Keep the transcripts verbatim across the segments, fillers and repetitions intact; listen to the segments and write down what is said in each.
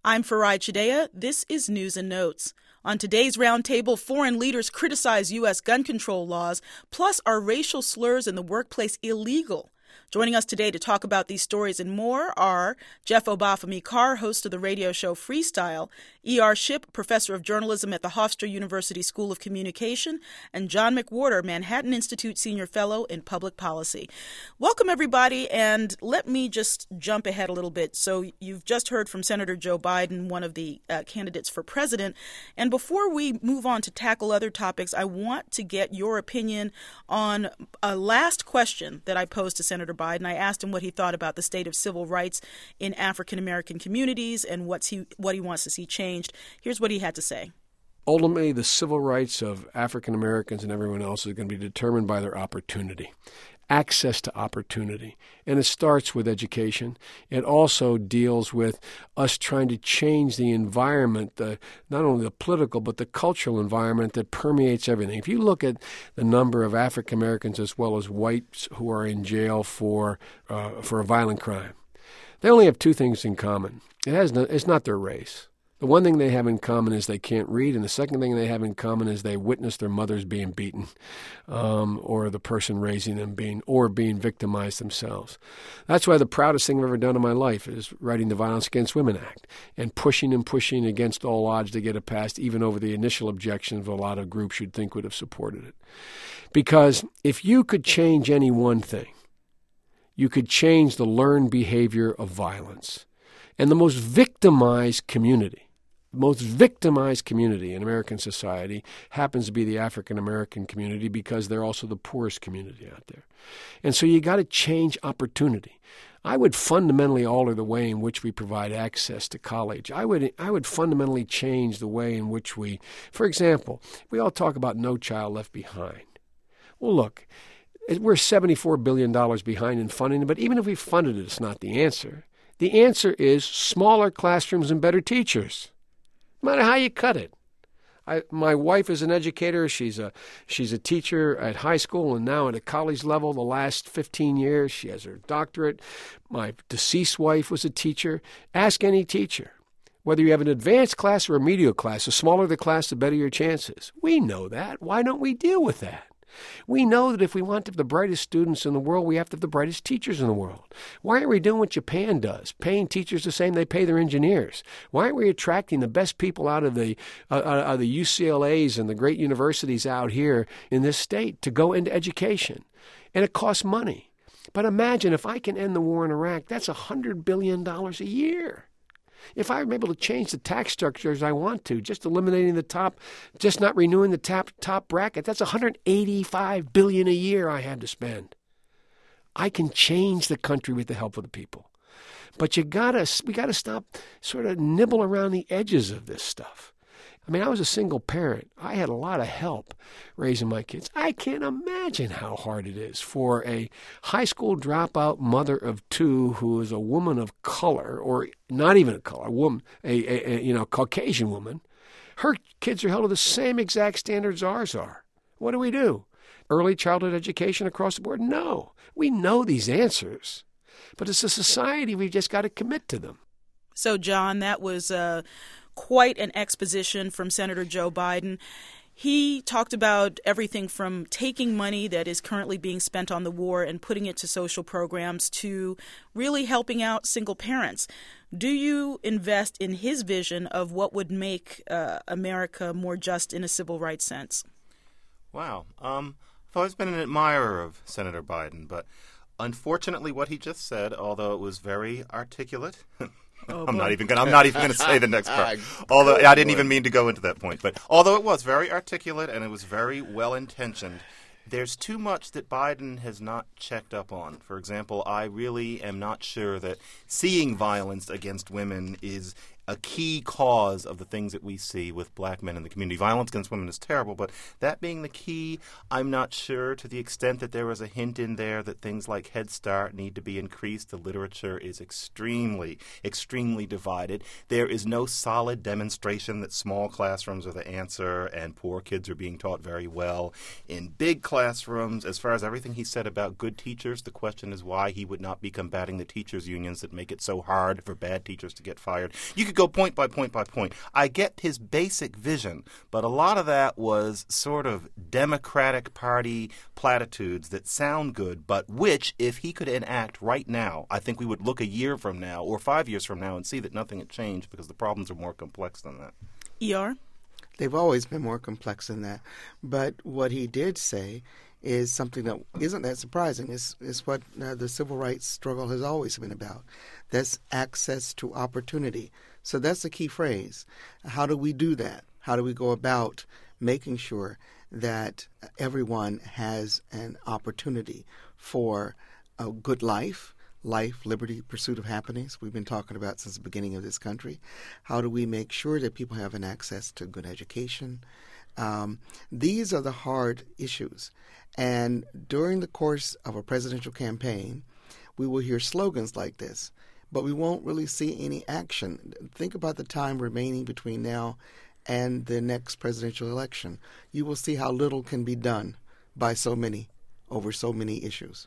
I'm Farai Chideya. This is News and Notes. On today's roundtable, foreign leaders criticize U S gun control laws, plus are racial slurs in the workplace illegal? Joining us today to talk about these stories and more are Jeff Obafemi-Carr, host of the radio show Freestyle, E R. Shipp, professor of journalism at the Hofstra University School of Communication, and John McWhorter, Manhattan Institute senior fellow in public policy. Welcome, everybody, and let me just jump ahead a little bit. So you've just heard from Senator Joe Biden, one of the uh, candidates for president, and before we move on to tackle other topics, I want to get your opinion on a last question that I posed to Senator Biden. I asked him what he thought about the state of civil rights in African-American communities and what's he, what he wants to see changed. Here's what he had to say. Ultimately, the civil rights of African-Americans and everyone else is going to be determined by their opportunity, access to opportunity. And it starts with education. It also deals with us trying to change the environment, the, not only the political, but the cultural environment that permeates everything. If you look at the number of African-Americans as well as whites who are in jail for uh, for a violent crime, they only have two things in common. It has no, it's not their race. The one thing they have in common is they can't read, and the second thing they have in common is they witnessed their mothers being beaten, um, or the person raising them being, or being victimized themselves. That's why the proudest thing I've ever done in my life is writing the Violence Against Women Act and pushing and pushing against all odds to get it passed, even over the initial objections of a lot of groups you'd think would have supported it. Because if you could change any one thing, you could change the learned behavior of violence. And the most victimized community, most victimized community in American society happens to be the African-American community because they're also the poorest community out there. And so you got to change opportunity. I would fundamentally alter the way in which we provide access to college. I would I would fundamentally change the way in which we, for example, we all talk about No Child Left Behind. Well, look, we're seventy-four billion dollars behind in funding, but even if we funded it, it's not the answer. The answer is smaller classrooms and better teachers. No matter how you cut it. I, my wife is an educator. She's a she's a teacher at high school and now at a college level the last fifteen years. She has her doctorate. My deceased wife was a teacher. Ask any teacher. Whether you have an advanced class or a remedial class, the smaller the class, the better your chances. We know that. Why don't we deal with that? We know that if we want to have the brightest students in the world, we have to have the brightest teachers in the world. Why aren't we doing what Japan does, paying teachers the same they pay their engineers? Why aren't we attracting the best people out of the uh, out of the U C L As and the great universities out here in this state to go into education? And it costs money. But imagine if I can end the war in Iraq, that's one hundred billion dollars a year. If I'm able to change the tax structure as I want to, just eliminating the top, just not renewing the top, top bracket, that's one hundred eighty-five billion dollars a year I had to spend. I can change the country with the help of the people. But you gotta, we got to stop sort of nibble around the edges of this stuff. I mean, I was a single parent. I had a lot of help raising my kids. I can't imagine how hard it is for a high school dropout mother of two who is a woman of color, or not even a color, a woman, a, a, a you know, Caucasian woman. Her kids are held to the same exact standards ours are. What do we do? Early childhood education across the board? No. We know these answers. But as a society, we've just got to commit to them. So, John, that was uh, quite an exposition from Senator Joe Biden. He talked about everything from taking money that is currently being spent on the war and putting it to social programs to really helping out single parents. Do you invest in his vision of what would make uh, America more just in a civil rights sense? Wow. Um, I've always been an admirer of Senator Biden, but unfortunately what he just said, although it was very articulate... Oh, I'm not even going. I'm not even going to say the next part. Although I didn't even mean to go into that point, but although it was very articulate and it was very well intentioned, there's too much that Biden has not checked up on. For example, I really am not sure that seeing violence against women is a key cause of the things that we see with black men in the community. Violence against women is terrible, but that being the key, I'm not sure to the extent that there was a hint in there that things like Head Start need to be increased. The literature is extremely, extremely divided. There is no solid demonstration that small classrooms are the answer and poor kids are being taught very well in big classrooms. As far as everything he said about good teachers, the question is why he would not be combating the teachers' unions that make it so hard for bad teachers to get fired. You could go point by point by point. I get his basic vision, but a lot of that was sort of Democratic Party platitudes that sound good, but which, if he could enact right now, I think we would look a year from now or five years from now and see that nothing had changed because the problems are more complex than that. E R? They've always been more complex than that. But what he did say is something that isn't that surprising. It's, it's what uh, the civil rights struggle has always been about. That's access to opportunity. So that's the key phrase. How do we do that? How do we go about making sure that everyone has an opportunity for a good life, life, liberty, pursuit of happiness, we've been talking about since the beginning of this country. How do we make sure that people have an access to good education? Um, these are the hard issues. And during the course of a presidential campaign, we will hear slogans like this, but we won't really see any action. Think about the time remaining between now and the next presidential election. You will see how little can be done by so many over so many issues.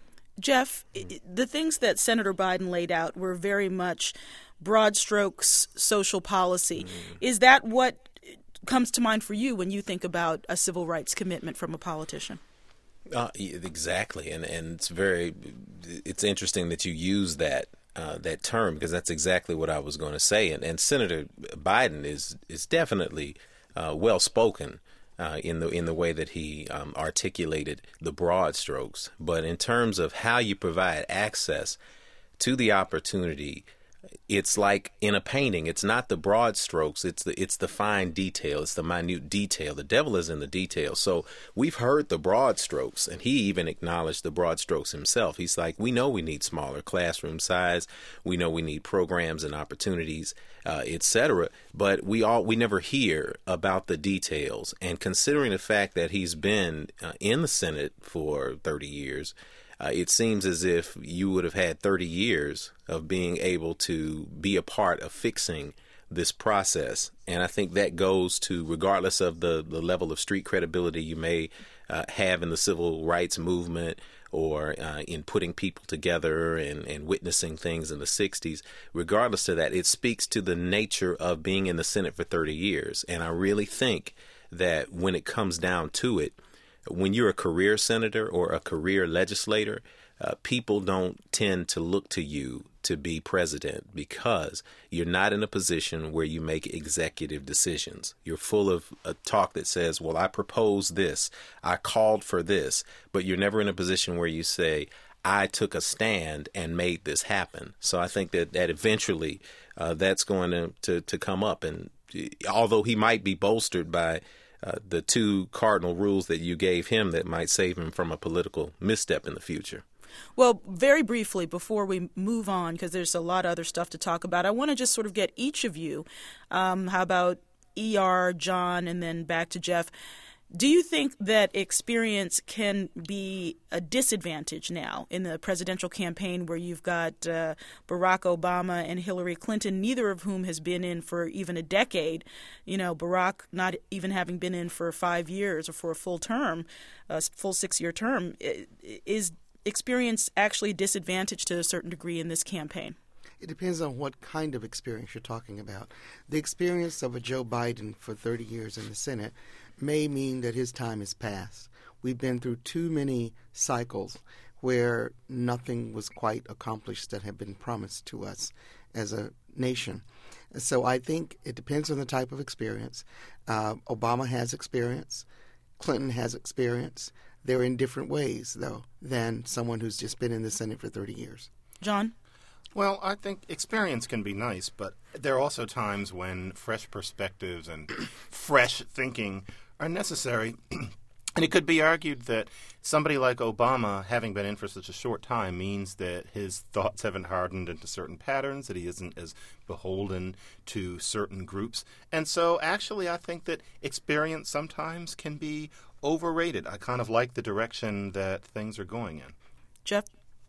Jeff, the things that Senator Biden laid out were very much broad strokes social policy. Mm. Is that what comes to mind for you when you think about a civil rights commitment from a politician? Uh, exactly, and and it's very it's interesting that you use that uh, that term because that's exactly what I was going to say. And, and Senator Biden is is definitely uh, well spoken. Uh, in the in the way that he um, articulated the broad strokes. But in terms of how you provide access to the opportunity, it's like in a painting. It's not the broad strokes. It's the it's the fine detail. It's the minute detail. The devil is in the detail. So we've heard the broad strokes, and he even acknowledged the broad strokes himself. He's like, we know we need smaller classroom size. We know we need programs and opportunities, uh, et cetera. But we all we never hear about the details. And considering the fact that he's been uh, in the Senate for thirty years. Uh, it seems as if you would have had thirty years of being able to be a part of fixing this process. And I think that goes to, regardless of the, the level of street credibility you may uh, have in the civil rights movement or uh, in putting people together and, and witnessing things in the sixties, regardless of that, it speaks to the nature of being in the Senate for thirty years. And I really think that when it comes down to it, when you're a career senator or a career legislator, uh, people don't tend to look to you to be president because you're not in a position where you make executive decisions. You're full of a talk that says, well, I proposed this, I called for this, but you're never in a position where you say, I took a stand and made this happen. So I think that, that eventually uh, that's going to, to, to come up. And although he might be bolstered by Uh, the two cardinal rules that you gave him that might save him from a political misstep in the future. Well, very briefly, before we move on, because there's a lot of other stuff to talk about, I want to just sort of get each of you, um, how about E R, John, and then back to Jeff. Do you think that experience can be a disadvantage now in the presidential campaign where you've got uh, Barack Obama and Hillary Clinton, neither of whom has been in for even a decade? You know, Barack not even having been in for five years or for a full term, a full six-year term. Is experience actually a disadvantage to a certain degree in this campaign? It depends on what kind of experience you're talking about. The experience of a Joe Biden for thirty years in the Senate may mean that his time is past. We've been through too many cycles where nothing was quite accomplished that had been promised to us as a nation. So I think it depends on the type of experience. Uh, Obama has experience. Clinton has experience. They're in different ways, though, than someone who's just been in the Senate for thirty years. John? Well, I think experience can be nice, but there are also times when fresh perspectives and fresh thinking are necessary. And it could be argued that somebody like Obama, having been in for such a short time, means that his thoughts haven't hardened into certain patterns, that he isn't as beholden to certain groups. And so actually I think that experience sometimes can be overrated. I kind of like the direction that things are going in. Jeff?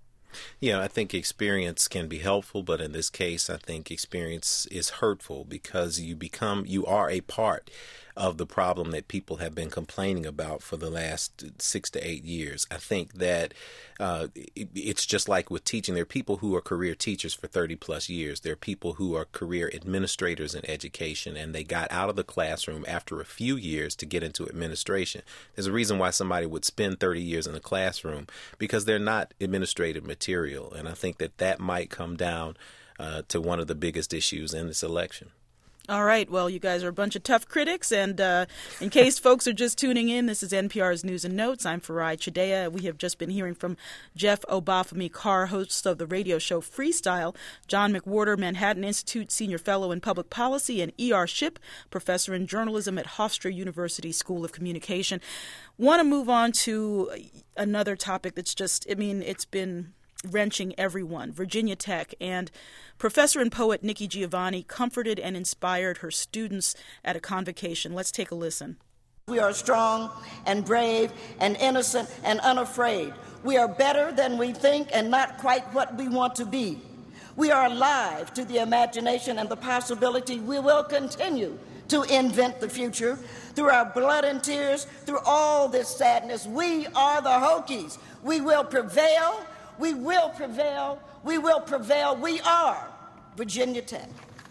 Yeah, I think experience can be helpful, but in this case, I think experience is hurtful because you become, you are a part of the problem that people have been complaining about for the last six to eight years. I think that uh, it, it's just like with teaching. There are people who are career teachers for thirty plus years. There are people who are career administrators in education, and they got out of the classroom after a few years to get into administration. There's a reason why somebody would spend thirty years in the classroom, because they're not administrative material. And I think that that might come down uh, to one of the biggest issues in this election. All right. Well, you guys are a bunch of tough critics. And uh, in case folks are just tuning in, this is N P R's News and Notes. I'm Farai Chideya. We have just been hearing from Jeff Obafemi Carr, host of the radio show Freestyle, John McWhorter, Manhattan Institute Senior Fellow in Public Policy, and E R Shipp, Professor in Journalism at Hofstra University School of Communication. Want to move on to another topic that's just, I mean, it's been wrenching everyone. Virginia Tech and professor and poet Nikki Giovanni comforted and inspired her students at a convocation. Let's take a listen. We are strong and brave and innocent and unafraid. We are better than we think and not quite what we want to be. We are alive to the imagination and the possibility. We will continue to invent the future through our blood and tears, through all this sadness. We are the Hokies. We will prevail. We will prevail. We will prevail. We are Virginia Tech.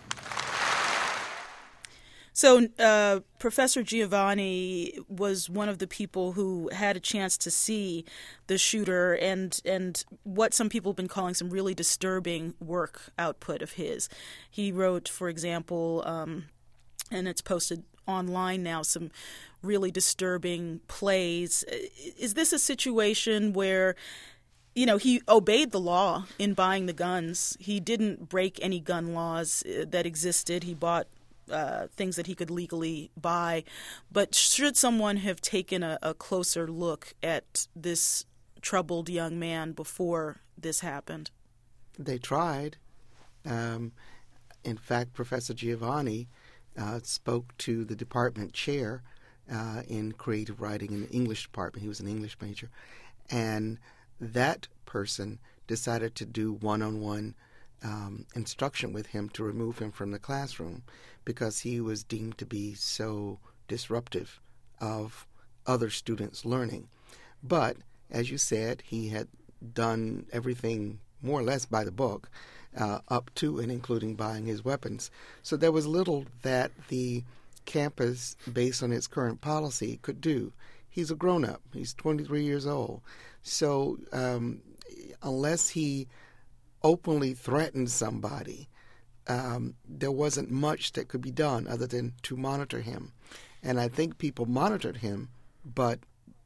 So uh, Professor Giovanni was one of the people who had a chance to see the shooter and and what some people have been calling some really disturbing work output of his. He wrote, for example, um, and it's posted online now, some really disturbing plays. Is this a situation where, you know, he obeyed the law in buying the guns? He didn't break any gun laws that existed. He bought uh, things that he could legally buy. But should someone have taken a, a closer look at this troubled young man before this happened? They tried. Um, in fact, Professor Giovanni uh, spoke to the department chair uh, in creative writing in the English department. He was an English major. And that person decided to do one-on-one um, instruction with him to remove him from the classroom because he was deemed to be so disruptive of other students' learning. But, as you said, he had done everything more or less by the book, uh, up to and including buying his weapons. So there was little that the campus, based on its current policy, could do. He's a grown-up. He's twenty-three years old. So um, unless he openly threatened somebody, um, there wasn't much that could be done other than to monitor him. And I think people monitored him, but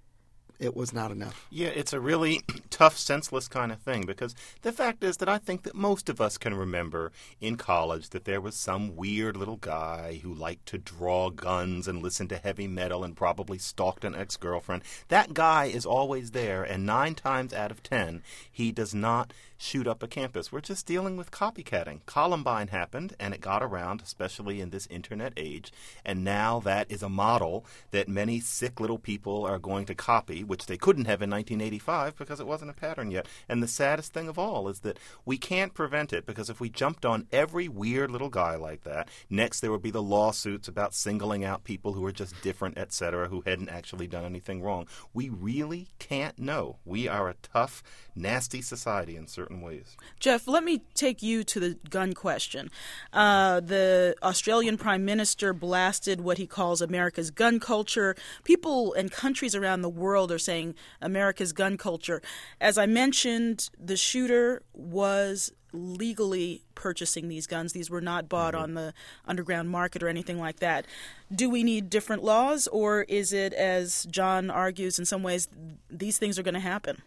it was not enough. Yeah, it's a really tough, senseless kind of thing, because the fact is that I think that most of us can remember in college that there was some weird little guy who liked to draw guns and listen to heavy metal and probably stalked an ex-girlfriend. That guy is always there, and nine times out of ten, he does not shoot up a campus. We're just dealing with copycatting. Columbine happened, and it got around, especially in this internet age, and now that is a model that many sick little people are going to copy, which they couldn't have in nineteen eighty-five because it wasn't a pattern yet. And the saddest thing of all is that we can't prevent it, because if we jumped on every weird little guy like that, next there would be the lawsuits about singling out people who are just different, et cetera, who hadn't actually done anything wrong. We really can't know. We are a tough, nasty society in certain ways. Jeff, let me take you to the gun question. Uh, the Australian Prime Minister blasted what he calls America's gun culture. People and countries around the world are saying America's gun culture. As I mentioned, the shooter was legally purchasing these guns. These were not bought mm-hmm. on the underground market or anything like that. Do we need different laws, or is it, as John argues, in some ways, these things are going to happen?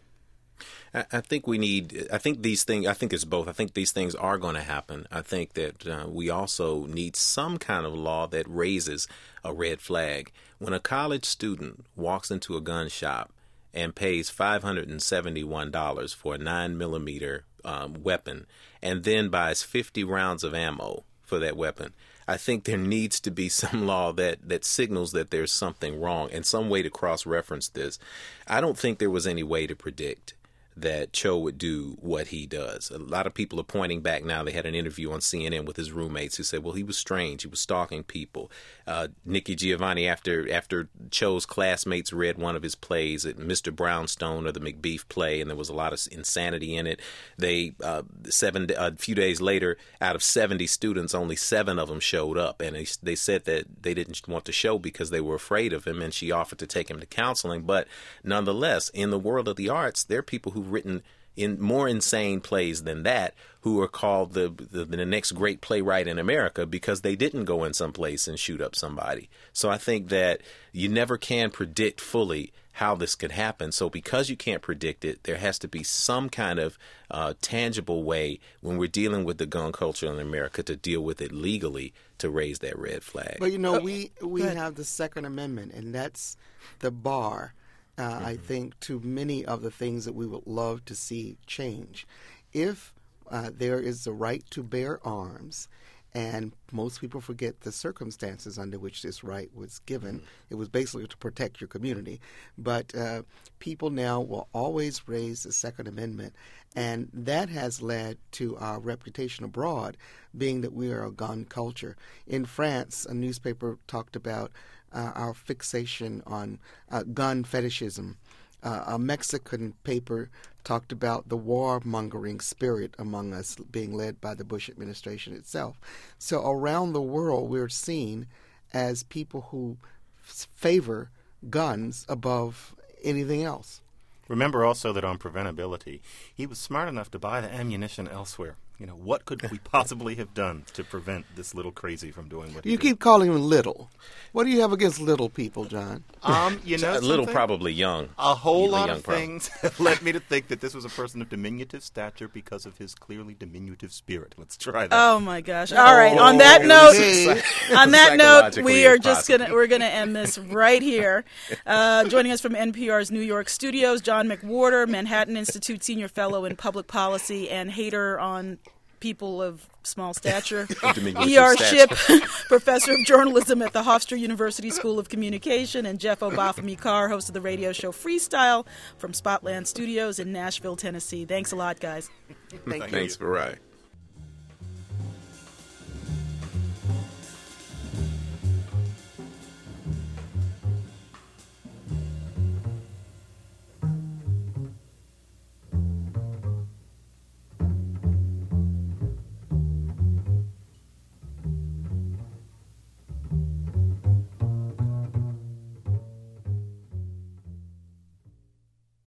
I think we need, I think these things, I think it's both. I think these things are going to happen. I think that uh, we also need some kind of law that raises a red flag. When a college student walks into a gun shop and pays five hundred seventy-one dollars for a nine millimeter um, weapon and then buys fifty rounds of ammo for that weapon, I think there needs to be some law that, that signals that there's something wrong and some way to cross-reference this. I don't think there was any way to predict that Cho would do what he does. A lot of people are pointing back now. They had an interview on C N N with his roommates who said, well, he was strange. He was stalking people. Uh, Nikki Giovanni, after after Cho's classmates read one of his plays, Mister Brownstone or the Macbeth play, and there was a lot of insanity in it, they uh, seven a few days later, out of seventy students, only seven of them showed up. And they, they said that they didn't want to show because they were afraid of him, and she offered to take him to counseling. But nonetheless, in the world of the arts, there are people who've written in more insane plays than that who are called the, the the next great playwright in America because they didn't go in some place and shoot up somebody. So I think that you never can predict fully how this could happen. So because you can't predict it, there has to be some kind of uh, tangible way when we're dealing with the gun culture in America to deal with it legally to raise that red flag. But, you know, we, we have the Second Amendment, and that's the bar, uh, mm-hmm. I think, to many of the things that we would love to see change. If uh, there is the right to bear arms, and most people forget the circumstances under which this right was given. Mm-hmm. It was basically to protect your community. But uh, people now will always raise the Second Amendment, and that has led to our reputation abroad being that we are a gun culture. In France, a newspaper talked about uh, our fixation on uh, gun fetishism. Uh, a Mexican paper talked about the warmongering spirit among us being led by the Bush administration itself. So around the world, we're seen as people who f- favor guns above anything else. Remember also that on preventability, he was smart enough to buy the ammunition elsewhere. You know, what could we possibly have done to prevent this little crazy from doing what he You did? keep calling him little. What do you have against little people, John? Um, you know, little something? probably young. A whole Really lot young of problem. things have led me to think that this was a person of diminutive stature because of his clearly diminutive spirit. Let's try that. Oh my gosh! All right. On that note, on that note, Psychologically we are just impossible. gonna we're gonna end this right here. Uh, joining us from N P R's New York studios, John McWhorter, Manhattan Institute Senior Fellow in Public Policy and hater on people of small stature. E R Ship, Professor of Journalism at the Hofstra University School of Communication, and Jeff Obafemi-Carr, host of the radio show Freestyle from Spotland Studios in Nashville, Tennessee. Thanks a lot, guys. Thank you. Thanks, Farai.